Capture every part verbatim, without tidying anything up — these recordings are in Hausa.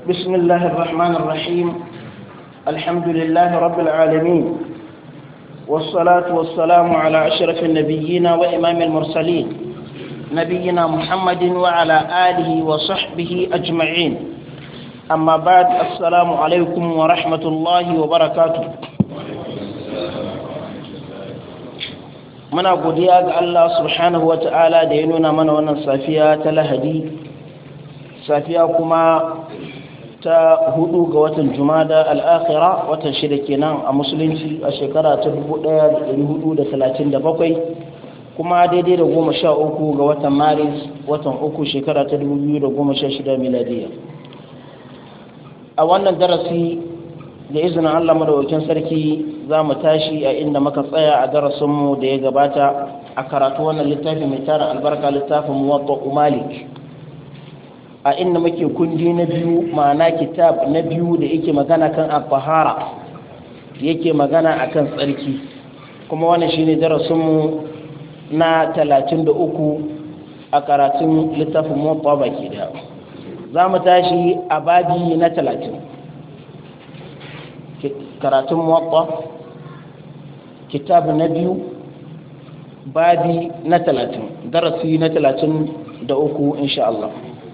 بسم الله الرحمن الرحيم. الحمد لله رب العالمين، والصلاة والسلام على أشرف النبيين وإمام المرسلين نبينا محمد وعلى آله وصحبه أجمعين. أما بعد، السلام عليكم ورحمة الله وبركاته. muna godiya ga Allah subhanahu wa ta'ala da ya nuna mana wannan safiya ta Lahadi, safiya kuma ta hudu ga watan Jumada al-akhira, watan shida kenan a musulunci, a shekara ta dubu ɗaya da ɗari hudu da talatin da bakwai, kuma daidai da goma sha uku ga watan Maris, watan uku shekara ta dubu biyu da goma sha shida miladiya. A wannan darasi da izinin Allah madaukakin sarki za mu tashi a inda muka tsaya a darasinmu da ya gabata a karatu wannan littafi mai tara albarka, littafin Muwatta Malik, a inda muke kundi na biyu, ma'ana kitab na biyu da yake magana kan al-tahara, yake magana akan tsarki, kuma wannan shine darasinmu na talatin da uku a karatun littafin Muwatta baki daya. za mu tashi a babi na talatin, karatun Muwatta kitab na biyu, babi na talatin, darasi na talatin da uku insha Allah.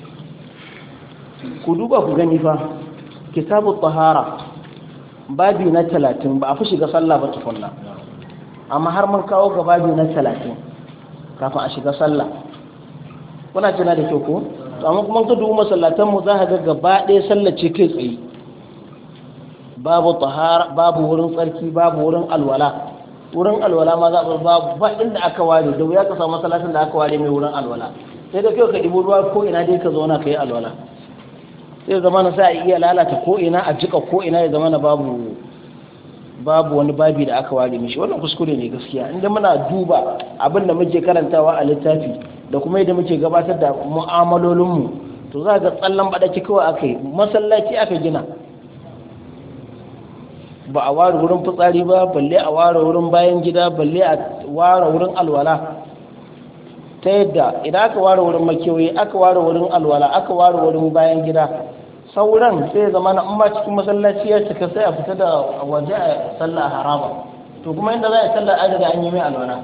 Ku duba ku gani fa, kitabu tahara babi na talatin, ba a fi shiga sallah ba tukunna, amma har mun kawo ga babi na talatin kafin a shiga sallah. Kuna tuna da kyau ko? Amma kuma ka duba masallatanmu za ka ga gaba ɗaya sallah ce kai tsaye, babu tahara, babu wurin tsarki, babu wurin alwala. Wurin alwala ma za a babu, ba inda aka ware, da wuya ka samu masallacin da aka ware mai wurin alwala, sai da kai ka ɗibo ruwa ko ina dai ka zauna ka yi alwala. sai zama na sai a iya lalata ko ina, a jika ko ina, ya zama na babu babu wani babi da aka ware mishi. Wannan kuskure ne gaskiya. Inda muna duba abin da muke karantawa a littafi da kuma yadda muke gabatar da mu'amalolinmu, to za ga tsallan baɗaki kawai aka yi, masallaci aka gina, ba a ware wurin fitsari ba, balle a ware wurin bayan gida, balle a ware wurin alwala. Ta yadda idan aka ware wurin makewayi, aka ware wurin alwala, aka ware wurin bayan gida, sauran sai zama na umma cikin masallaci ya cika, sai a fita da waje a sallah a haraba. To kuma inda za a sallah a daga an yi mai alwala,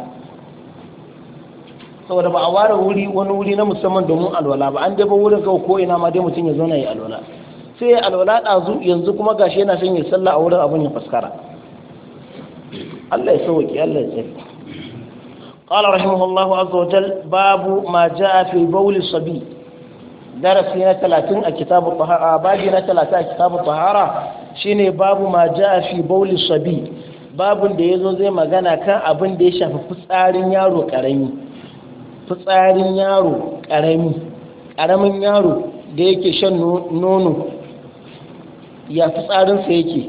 saboda ba a ware wuri wani wuri na musamman domin alwala ba, an jaba wurin kawai ko ina ma dai mutum ya zauna ya alwala, sai ya alwala ɗazu, yanzu kuma gashi yana son ya sallah a wurin abin ya faskara. Allah ya sauki, Allah ya tsari. قال رحمه الله عز وجل: باب ما جاء في بول الصبي. درسنا ثلاثين كتاب الطهارة، باقينا ثلاثين كتاب الطهارة، شيني باب ما جاء في بول الصبي. باب da yazo zai magana kan abin da ya shafi fitsarin yaro karami. Fitsarin yaro karami, karamin yaro da yake shan nono, ya fitsarin sa yake.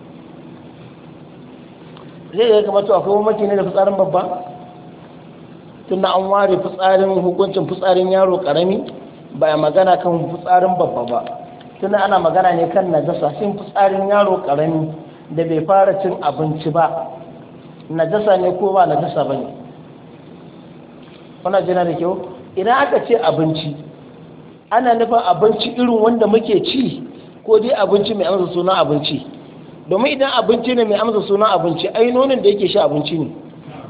Zai ga kamar to akwai mamaki ne da fitsarin babba? tunda an ware fitsarin, hukuncin fitsarin yaro karami, ba magana kan fitsarin babba ba, tunda ana magana ne kan najasa. Shin fitsarin yaro karami da bai fara cin abinci ba najasa ne ko ba najasa ba ne? Kuna jina da kyau? Idan aka ce abinci, ana nufin abinci irin wanda muke ci, ko dai abinci mai amsa sunan abinci? Domin idan abinci ne mai amsa sunan abinci, ai nonon da yake sha abinci ne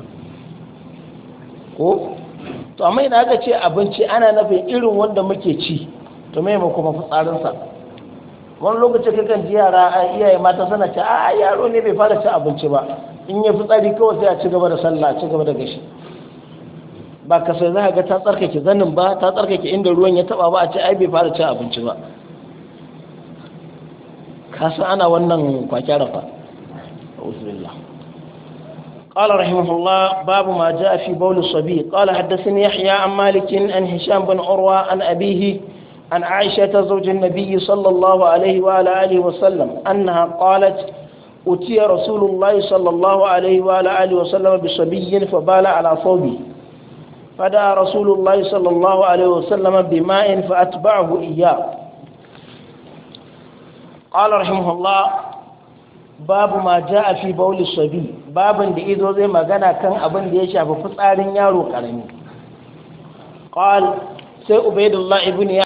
ko? To amma idan aka ce abinci, ana nufin irin wanda muke ci, to mai mu kuma fitsarinsa. Wani lokaci kakan ji yara a iyaye mata sana ce a yaro ne bai fara ci abinci ba, in ya fitsari kawai sai a ci gaba da sallah, ci gaba da gashi. Ba ka sai za ga ta tsarkake zanin ba, ta tsarkake inda ruwan ya taba ba, a ce ai bai fara ci abinci ba. Ka san ana wannan kwakyara fa. Auzubillah. قال رحمه الله: باب ما جاء في بول الصبي. قال حدثني يحيى عن مالك عن هشام بن عروة عن أبيه عن عائشة زوج النبي صلى الله عليه وعلى آله وسلم أنها قالت: أتي رسول الله صلى الله عليه وعلى آله وسلم بصبي فبال على ثوبه، فدعا رسول الله صلى الله عليه وسلم بماء فأتبعه إياه. قال رحمه الله: babu ma ja'a fi bauli sabi, babin da izo zai magana kan abin da ya shafi fitsarin yaro karami. Qal sai Ubaydullah ibn